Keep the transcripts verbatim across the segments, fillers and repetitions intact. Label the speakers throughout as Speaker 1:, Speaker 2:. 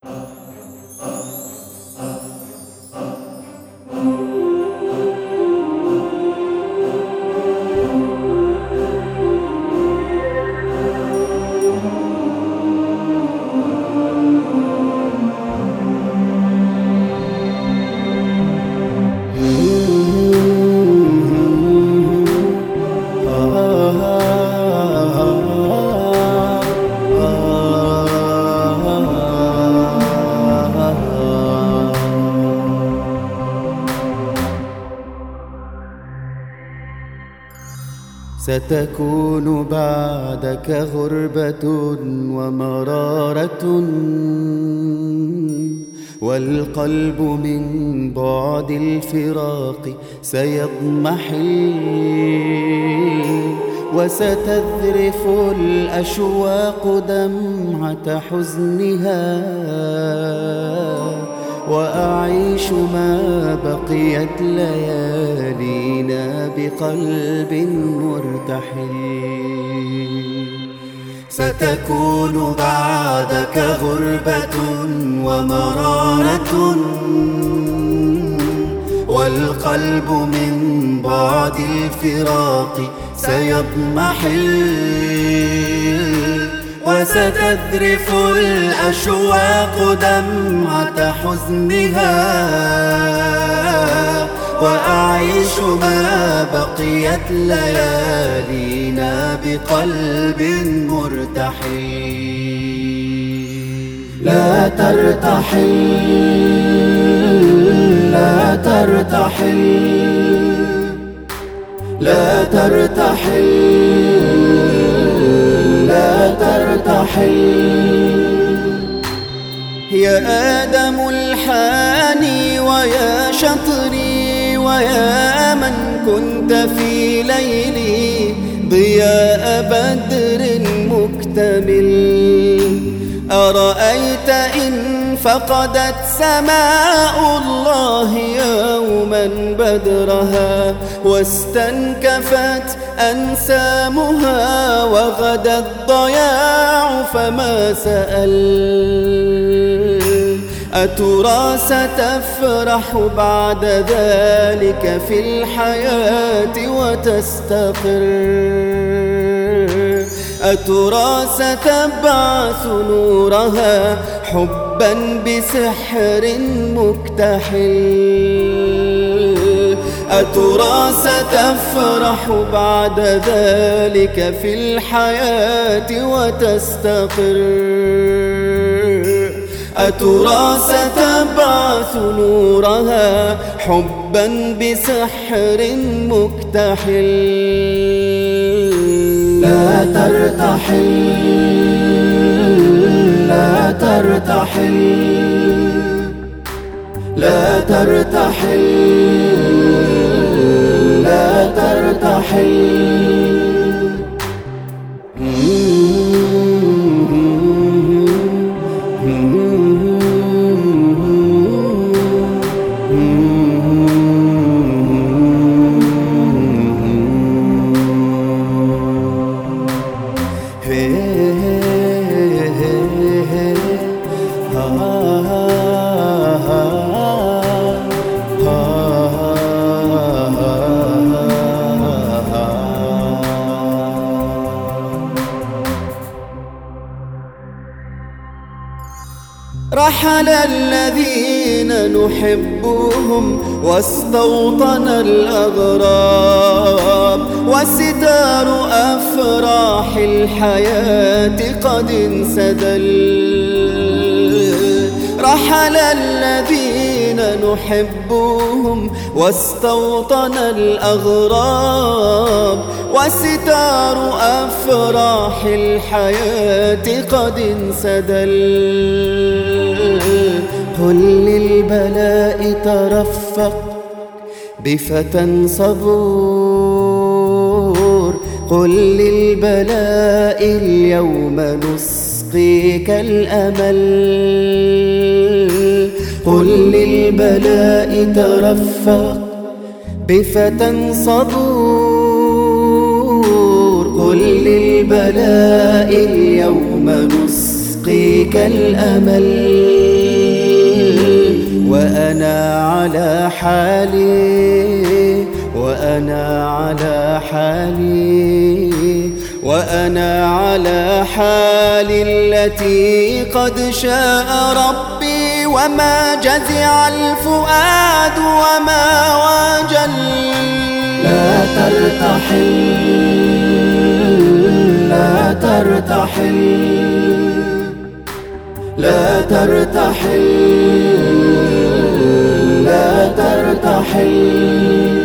Speaker 1: ستكون بعدك غربة ومرارة، والقلب من بعد الفراق سيضمحل، وستذرف الأشواق دمعة حزنها، وأعيش ما بقيت ليالينا بقلب مرتحل. ستكون بعدك غربة ومرارة، والقلب من بعد الفراق سيضمحل، وستذرف الأشواق دمعة حزنها، وأعيش ما بقيت ليالينا بقلب مرتحل. لا ترتحل لا ترتحل لا ترتحل لا ترتحل. يا آدم الحاني ويا شطري، ويا من كنت في ليلي ضياء بدر مكتمل، أرأيت إن فقدت سماء الله يوما بدرها، واستنكفت أنسامها وغدا الضياع فما سأل، أترى ستفرح بعد ذلك في الحياة وتستقر؟ أترى ستبعث نورها حبا بسحر مكتحل؟ أترى ستفرح بعد ذلك في الحياة وتستقر؟ أترى ستبعث نورها حبا بسحر مكتحل؟ لا ترتحل لا ترتحل لا ترتحل لا ترتحل. رحل الذين نحبهم واستوطن الأغراب، وستار أفراح الحياة قد انسدل. رحل الذين نحبهم واستوطن الأغراب، وستار أفراح الحياة قد انسدل. قل للبلاء ترفق بفتى صبور، قل للبلاء اليوم نسقيك الأمل. قل للبلاء ترفق بفتى صبور، قل للبلاء اليوم نسقيك الأمل. وأنا على حالي وأنا على حالي وأنا على حالي التي قد شاء ربي، وما جزع الفؤاد وما وجل. لا ترتحل لا ترتحل لا ترتحل لا ترتحل.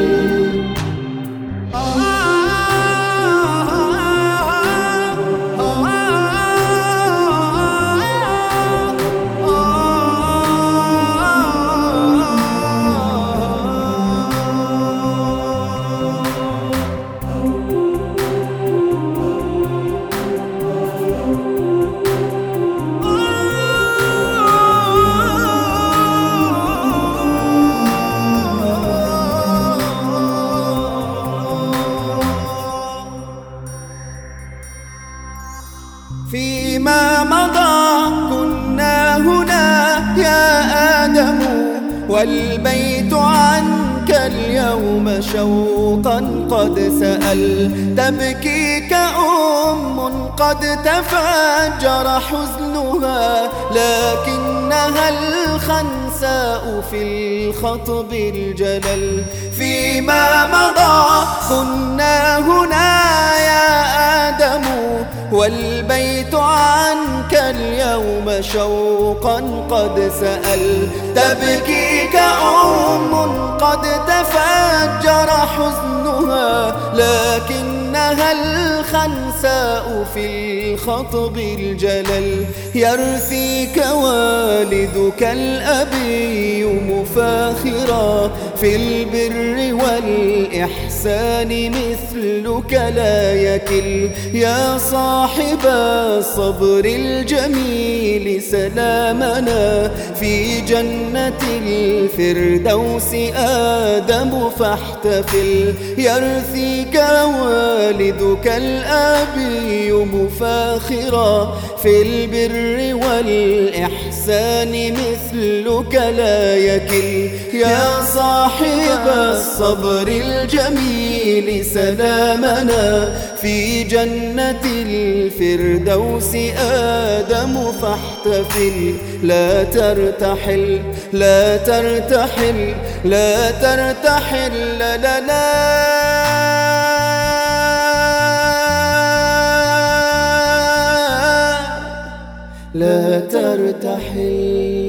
Speaker 1: فيما مضى كنا هنا يا آدم، والبيت عنك اليوم شوقا قد سأل. تبكيك أم قد تفجر حزنها، لكنها الخنساء في الخطب الجلل. فيما مضى كنا هنا يا آدم، والبيت عنك اليوم شوقا قد سأل. تبكيك أم قد تفجر حزنها، لكنها الخنساء في الخطب الجلل. يرثيك والدك الأبي مفاخرا، في البر والإحسان مثلك لا يكل. يا صاحب الصبر الجميل سلامنا، في جنة الفردوس آدم فاحتفل. يرثيك والدك الأبي مفاخرا، في البر والإحسان مثلك لا يكل. يا صاحب الصبر الجميل سلامنا، في جنة الفردوس آدم فاحتفل. لا ترتحل لا ترتحل لا ترتحل لا لا لا لا ترتحل.